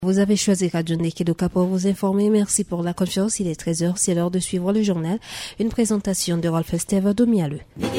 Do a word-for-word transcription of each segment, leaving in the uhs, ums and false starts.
Vous avez choisi Radio Ndekeluka pour vous informer. Merci pour la confiance. Il est treize heures, c'est l'heure de suivre le journal. Une présentation de Rolf Esteve Domialeux.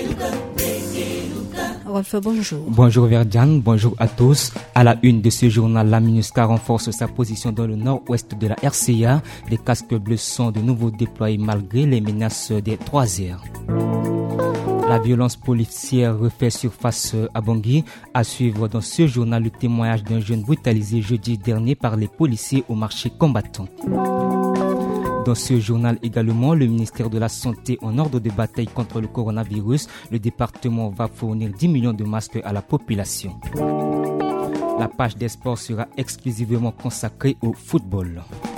Rolf, bonjour. Bonjour Verdiane, bonjour à tous. À la une de ce journal, la MINUSCA renforce sa position dans le nord-ouest de la R C A. Les casques bleus sont de nouveau déployés malgré les menaces des trois R. La violence policière refait surface à Bangui. À suivre dans ce journal le témoignage d'un jeune brutalisé jeudi dernier par les policiers au marché combattant. Dans ce journal également, le ministère de la Santé en ordre de bataille contre le coronavirus. Le département va fournir dix millions de masques à la population. La page des sports sera exclusivement consacrée au football.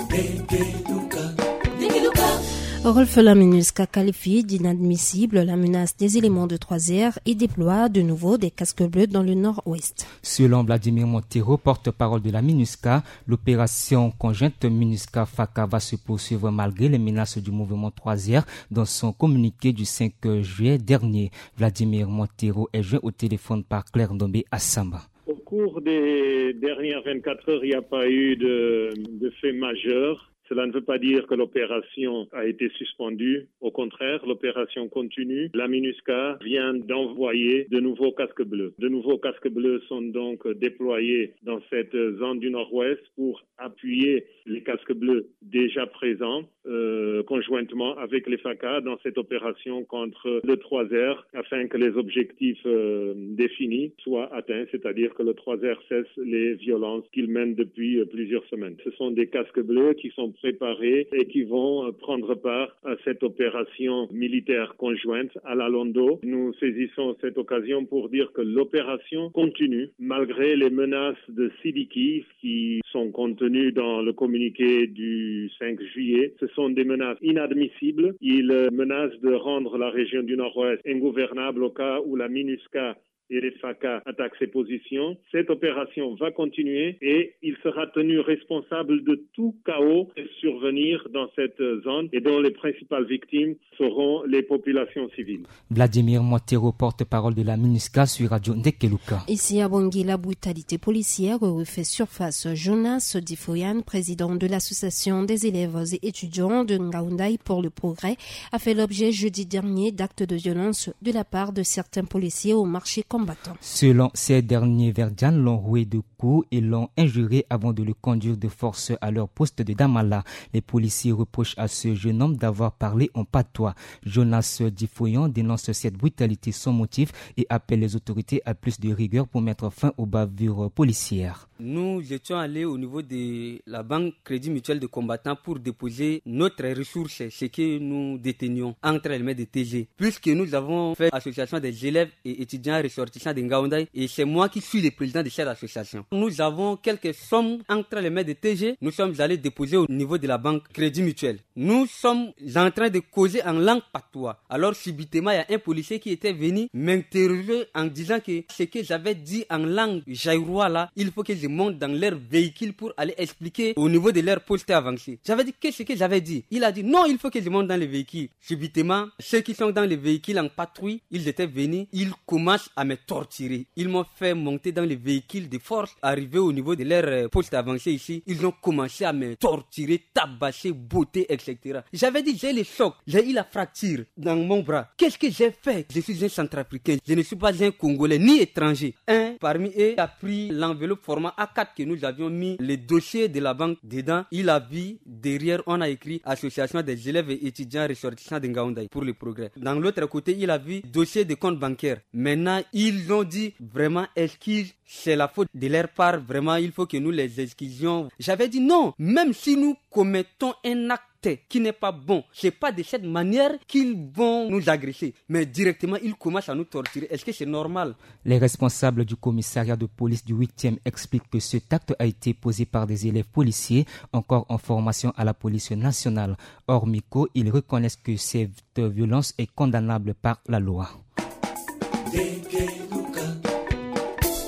Rolf, la MINUSCA qualifie d'inadmissible la menace des éléments de trois R et déploie de nouveau des casques bleus dans le nord-ouest. Selon Vladimir Montero, porte-parole de la MINUSCA, l'opération conjointe MINUSCA-FACA va se poursuivre malgré les menaces du mouvement trois R dans son communiqué du cinq juillet dernier. Vladimir Montero est joint au téléphone par Claire Ndombé à Samba. Au cours des dernières vingt-quatre heures, il n'y a pas eu de, de fait majeur. Cela ne veut pas dire que l'opération a été suspendue. Au contraire, l'opération continue. La MINUSCA vient d'envoyer de nouveaux casques bleus. De nouveaux casques bleus sont donc déployés dans cette zone du nord-ouest pour appuyer les casques bleus déjà présents euh, conjointement avec les FACA dans cette opération contre le trois R afin que les objectifs euh, définis soient atteints, c'est-à-dire que le trois R cesse les violences qu'il mène depuis euh, plusieurs semaines. Ce sont des casques bleus qui sont préparés et qui vont prendre part à cette opération militaire conjointe à la Londo. Nous saisissons cette occasion pour dire que l'opération continue malgré les menaces de Sidiki qui sont contenues dans le communiqué du cinq juillet. Ce sont des menaces inadmissibles. Ils menacent de rendre la région du Nord-Ouest ingouvernable au cas où la MINUSCA et les FACA attaquent ces positions. Cette opération va continuer et il sera tenu responsable de tout chaos qui survenir dans cette zone et dont les principales victimes seront les populations civiles. Vladimir Montero, porte-parole de la MINUSCA sur Radio Ndekeluka. Ici à Bangui, la brutalité policière refait surface. Jonas Difoyan, président de l'association des élèves et étudiants de Ngaoundai pour le progrès, a fait l'objet jeudi dernier d'actes de violence de la part de certains policiers au marché combattant. Selon ces derniers, Verdiane l'ont roué de coups et l'ont injuré avant de le conduire de force à leur poste de Damala. Les policiers reprochent à ce jeune homme d'avoir parlé en patois. Jonas Difoyan dénonce cette brutalité sans motif et appelle les autorités à plus de rigueur pour mettre fin aux bavures policières. Nous étions allés au niveau de la banque Crédit Mutuel de Combattants pour déposer notre ressource, ce que nous détenions entre les mains de T G. Puisque nous avons fait l'association des élèves et étudiants ressortissants de Ngaoundai et c'est moi qui suis le président de cette association. Nous avons quelques sommes entre les mains de T G. Nous sommes allés déposer au niveau de la banque Crédit Mutuel. Nous sommes en train de causer en langue patois. Alors subitement, il y a un policier qui était venu m'interroger en disant que ce que j'avais dit en langue jaïrois là, il faut que je monte dans leur véhicule pour aller expliquer au niveau de leur poste avancé. J'avais dit qu'est-ce que j'avais dit. Il a dit non, il faut que je monte dans le véhicule. Subitement, ceux qui sont dans le véhicule en patrouille, ils étaient venus, ils commencent à me torturer. Ils m'ont fait monter dans le véhicule de force. Arrivé au niveau de leur poste avancé ici, ils ont commencé à me torturer, tabasser, botter, et cetera. J'avais dit j'ai le choc, j'ai eu la fracture dans mon bras. Qu'est-ce que j'ai fait? Je suis un Centrafricain, je ne suis pas un Congolais ni étranger. Un parmi eux a pris l'enveloppe format A quatre que nous avions mis le dossier de la banque dedans. Il a vu derrière, on a écrit Association des élèves et étudiants ressortissants de Ngaoundai pour le progrès. Dans l'autre côté, il a vu dossier de compte bancaire. Maintenant, ils ont dit vraiment excuse, c'est la faute de leur part. Vraiment, il faut que nous les excusions. J'avais dit non, même si nous commettons un acte qui n'est pas bon, c'est pas de cette manière qu'ils vont nous agresser, mais directement ils commencent à nous torturer. Est-ce que c'est normal? Les responsables du commissariat de police du huitième expliquent que cet acte a été posé par des élèves policiers encore en formation à la police nationale. Hors micro, ils reconnaissent que cette violence est condamnable par la loi.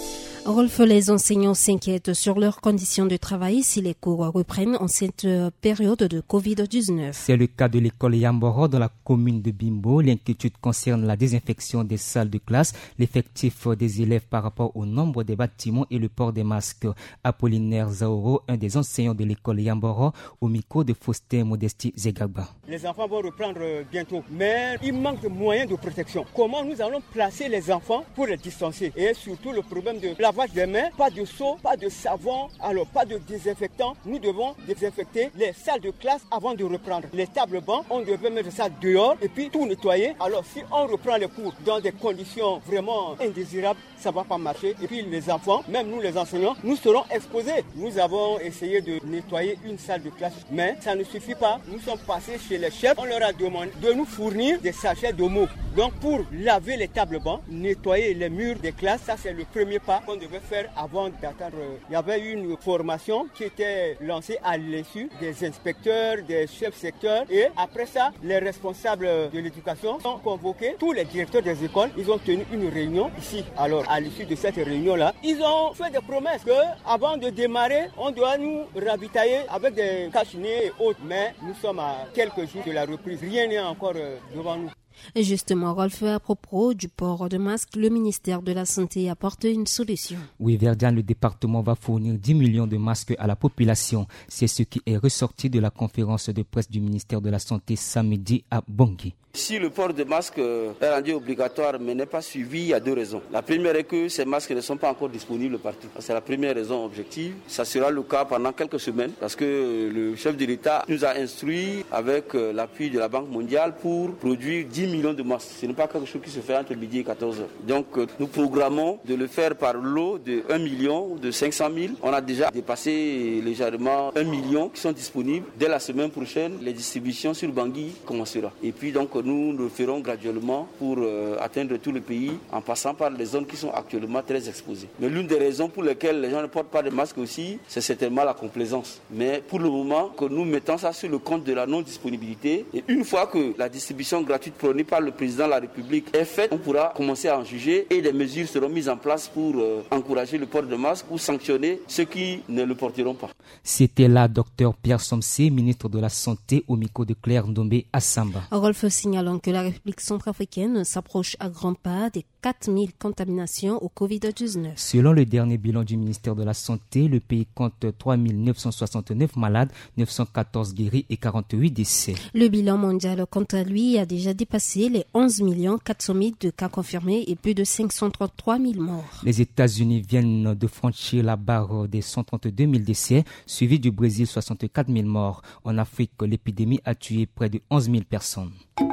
Rolf, les enseignants s'inquiètent sur leurs conditions de travail si les cours reprennent en cette période de covid dix-neuf. C'est le cas de l'école Yamboro dans la commune de Bimbo. L'inquiétude concerne la désinfection des salles de classe, l'effectif des élèves par rapport au nombre des bâtiments et le port des masques. Apollinaire Zaoro, un des enseignants de l'école Yamboro, au micro de Faustin Modesti Zegagba. Les enfants vont reprendre bientôt, mais il manque de moyens de protection. Comment nous allons placer les enfants pour les distancer? Et surtout le problème de lavage des mains, pas de seau, pas de savon, alors pas de désinfectant. Nous devons désinfecter les salles de classe avant de reprendre. Les tables bancs, on devait mettre ça dehors et puis tout nettoyer. Alors si on reprend les cours dans des conditions vraiment indésirables, ça ne va pas marcher. Et puis les enfants, même nous les enseignants, nous serons exposés. Nous avons essayé de nettoyer une salle de classe, mais ça ne suffit pas. Nous sommes passés chez les chefs, on leur a demandé de nous fournir des sachets d'eau. Donc pour laver les tables bancs, nettoyer les murs des classes, ça c'est le premier pas qu'on devait faire avant d'attendre. Il y avait une formation qui était lancée à l'issue des inspecteurs, des chefs secteurs, et après ça, les responsables de l'éducation ont convoqué tous les directeurs des écoles. Ils ont tenu une réunion ici. Alors à l'issue de cette réunion-là, ils ont fait des promesses que avant de démarrer, on doit nous ravitailler avec des cache-nez et autres. Mais nous sommes à quelques jours de la reprise. Rien n'est encore devant nous. Justement, Rolf, à propos du port de masque, le ministère de la Santé apporte une solution. Oui, Verdian, le département va fournir dix millions de masques à la population. C'est ce qui est ressorti de la conférence de presse du ministère de la Santé samedi à Bangui. Si le port de masque est rendu obligatoire mais n'est pas suivi, il y a deux raisons. La première est que ces masques ne sont pas encore disponibles partout. C'est la première raison objective. Ça sera le cas pendant quelques semaines parce que le chef de l'État nous a instruit avec l'appui de la Banque mondiale pour produire dix millions de masques. Ce n'est pas quelque chose qui se fait entre midi et quatorze heures. Donc nous programmons de le faire par lot de un million ou de cinq cent mille. On a déjà dépassé légèrement un million qui sont disponibles. Dès la semaine prochaine, les distributions sur Bangui commenceront. Et puis donc nous le ferons graduellement pour euh, atteindre tout le pays en passant par les zones qui sont actuellement très exposées. Mais l'une des raisons pour lesquelles les gens ne portent pas de masque aussi, c'est certainement la complaisance. Mais pour le moment, que nous mettons ça sur le compte de la non-disponibilité, et une fois que la distribution gratuite prônée par le président de la République est faite, on pourra commencer à en juger et des mesures seront mises en place pour euh, encourager le port de masque ou sanctionner ceux qui ne le porteront pas. C'était là Dr Pierre Somsé, ministre de la Santé, au micro de Claire Ndombé à Samba. Rolf signale que la République centrafricaine s'approche à grands pas des quatre mille contaminations au covid dix-neuf. Selon le dernier bilan du ministère de la Santé, le pays compte trois mille neuf cent soixante-neuf malades, neuf cent quatorze guéris et quarante-huit décès. Le bilan mondial, quant à lui, a déjà dépassé les onze millions quatre cent mille de cas confirmés et plus de cinq cent trente-trois mille morts. Les États-Unis viennent de franchir la barre des cent trente-deux mille décès, suivi du Brésil soixante-quatre mille morts. En Afrique, l'épidémie a tué près de onze mille personnes.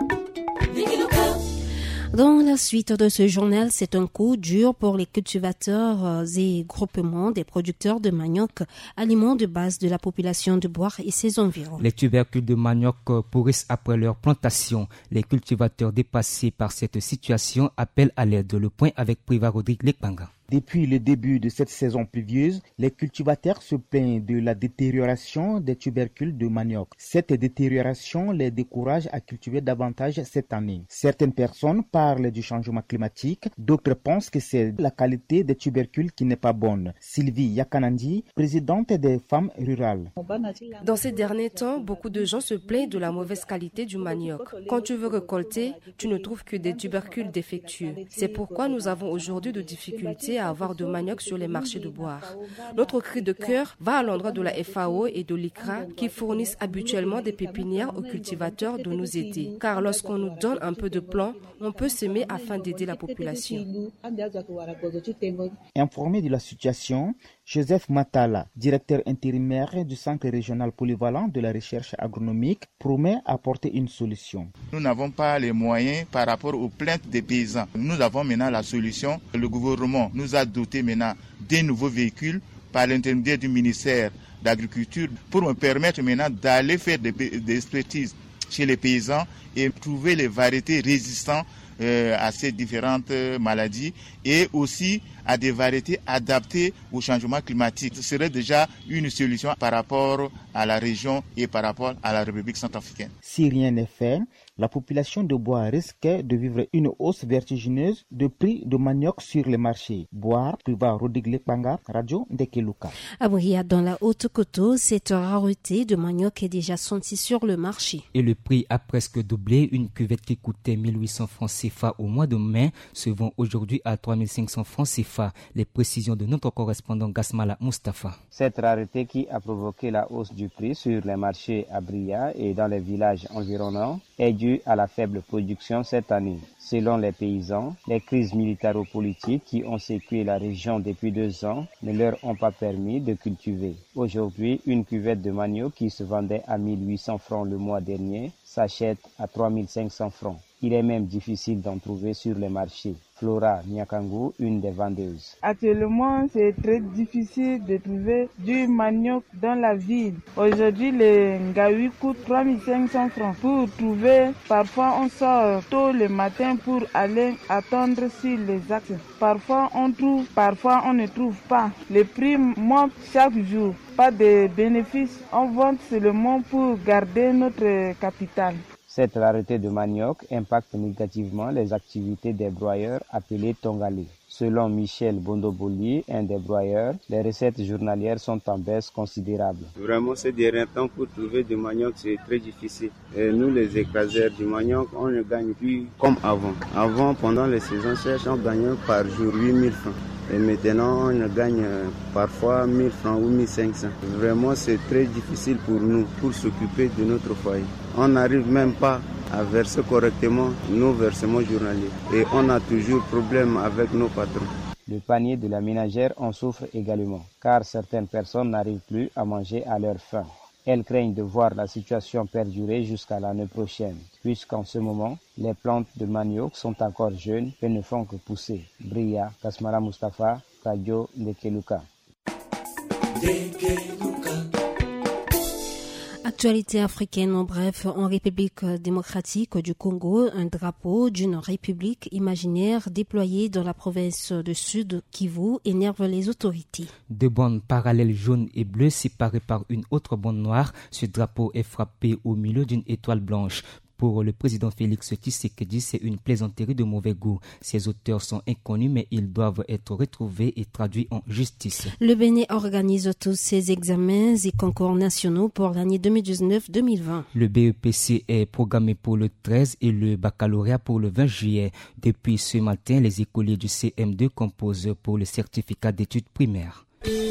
Dans la suite de ce journal, c'est un coup dur pour les cultivateurs et groupements des producteurs de manioc, aliment de base de la population de Boire et ses environs. Les tubercules de manioc pourrissent après leur plantation. Les cultivateurs dépassés par cette situation appellent à l'aide. Le point avec Priva Rodrigue Lekbanga. Depuis le début de cette saison pluvieuse, les cultivateurs se plaignent de la détérioration des tubercules de manioc. Cette détérioration les décourage à cultiver davantage cette année. Certaines personnes parlent du changement climatique, d'autres pensent que c'est la qualité des tubercules qui n'est pas bonne. Sylvie Yakanandi, présidente des femmes rurales. Dans ces derniers temps, beaucoup de gens se plaignent de la mauvaise qualité du manioc. Quand tu veux récolter, tu ne trouves que des tubercules défectueux. C'est pourquoi nous avons aujourd'hui de difficultés à avoir de manioc sur les marchés de Boire. Notre cri de cœur va à l'endroit de la F A O et de l'I C R A qui fournissent habituellement des pépinières aux cultivateurs de nous aider. Car lorsqu'on nous donne un peu de plants, on peut semer afin d'aider la population. Informé de la situation, Joseph Matala, directeur intérimaire du Centre régional polyvalent de la recherche agronomique, promet apporter une solution. Nous n'avons pas les moyens par rapport aux plaintes des paysans. Nous avons maintenant la solution. Le gouvernement nous a doté maintenant des nouveaux véhicules par l'intermédiaire du ministère de l'Agriculture pour me permettre maintenant d'aller faire des, des expertises chez les paysans et trouver les variétés résistantes euh, à ces différentes maladies et aussi à des variétés adaptées au changement climatique. Ce serait déjà une solution par rapport à la région et par rapport à la République centrafricaine. Si rien n'est fait, la population de Boa risque de vivre une hausse vertigineuse de prix de manioc sur les marchés. Boa, Priva Rodigli Panga, Radio Ndekeluka. À Bria, dans la Haute-Coteau, cette rareté de manioc est déjà sentie sur le marché. Et le prix a presque doublé. Une cuvette qui coûtait mille huit cents francs C F A au mois de mai se vend aujourd'hui à trois mille cinq cents francs C F A. Les précisions de notre correspondant Gasmala Mustafa. Cette rareté qui a provoqué la hausse du prix sur les marchés à Bria et dans les villages environnants est due à la faible production cette année. Selon les paysans, les crises militaro-politiques qui ont secoué la région depuis deux ans ne leur ont pas permis de cultiver. Aujourd'hui, une cuvette de manioc qui se vendait à mille huit cents francs le mois dernier s'achète à trois mille cinq cents francs. Il est même difficile d'en trouver sur les marchés. Flora Nyakangu, une des vendeuses. Actuellement, c'est très difficile de trouver du manioc dans la ville. Aujourd'hui, les ngawi coûtent trois mille cinq cents francs. Pour trouver, parfois on sort tôt le matin pour aller attendre sur les axes. Parfois on trouve, parfois on ne trouve pas. Les prix montent chaque jour. Pas de bénéfices. On vend seulement pour garder notre capital. Cette rareté de manioc impacte négativement les activités des broyeurs appelés Tongale. Selon Michel Bondoboli, un des broyeurs, les recettes journalières sont en baisse considérable. Vraiment, ces derniers temps, pour trouver du manioc, c'est très difficile. Et nous, les écraseurs du manioc, on ne gagne plus comme avant. Avant, pendant les saisons sèches, on gagnait par jour huit mille francs. Et maintenant, on gagne parfois mille francs ou mille cinq cents. Vraiment, c'est très difficile pour nous, pour s'occuper de notre foyer. On n'arrive même pas à verser correctement nos versements journaliers. Et on a toujours problème avec nos patrons. Le panier de la ménagère en souffre également, car certaines personnes n'arrivent plus à manger à leur faim. Elles craignent de voir la situation perdurer jusqu'à l'année prochaine, puisqu'en ce moment, les plantes de manioc sont encore jeunes et ne font que pousser. Bria, Kasmala Mustafa, Radio Ndekeluka. Actualité africaine en bref, en République démocratique du Congo, un drapeau d'une république imaginaire déployé dans la province de Sud Kivu énerve les autorités. Deux bandes parallèles jaunes et bleues séparées par une autre bande noire, ce drapeau est frappé au milieu d'une étoile blanche. Pour le président Félix Tshisekedi, c'est une plaisanterie de mauvais goût. Ses auteurs sont inconnus, mais ils doivent être retrouvés et traduits en justice. Le Bénin organise tous ses examens et concours nationaux pour l'année deux mille dix-neuf deux mille vingt. Le B E P C est programmé pour le treize et le baccalauréat pour le vingt juillet. Depuis ce matin, les écoliers du C M deux composent pour le certificat d'études primaires.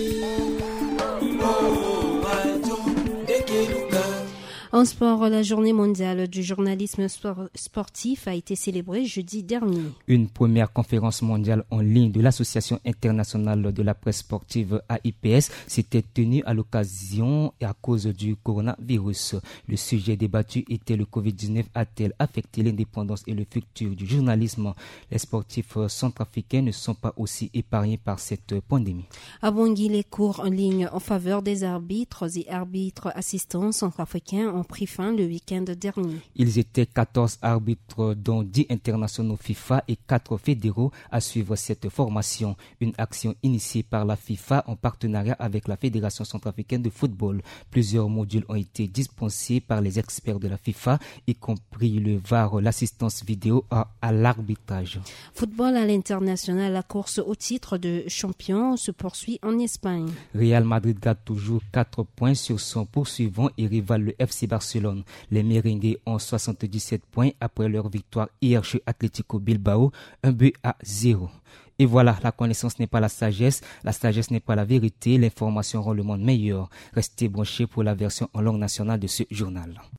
En sport, la journée mondiale du journalisme sport- sportif a été célébrée jeudi dernier. Une première conférence mondiale en ligne de l'Association internationale de la presse sportive A I P S s'était tenue à l'occasion et à cause du coronavirus. Le sujet débattu était le covid dix-neuf a-t-elle affecté l'indépendance et le futur du journalisme? Les sportifs centrafricains ne sont pas aussi épargnés par cette pandémie. À Bangui, les cours en ligne en faveur des arbitres et arbitres assistants centrafricains ont pris fin le week-end dernier. Ils étaient quatorze arbitres, dont dix internationaux FIFA et quatre fédéraux à suivre cette formation. Une action initiée par la FIFA en partenariat avec la Fédération centrafricaine de football. Plusieurs modules ont été dispensés par les experts de la FIFA, y compris le V A R, l'assistance vidéo à, à l'arbitrage. Football à l'international, la course au titre de champion se poursuit en Espagne. Real Madrid garde toujours quatre points sur son poursuivant et rival le F C Barcelone. Les Merengues ont soixante-dix-sept points après leur victoire hier chez Atlético Bilbao, un but à zéro. Et voilà, la connaissance n'est pas la sagesse, la sagesse n'est pas la vérité, l'information rend le monde meilleur. Restez branchés pour la version en langue nationale de ce journal.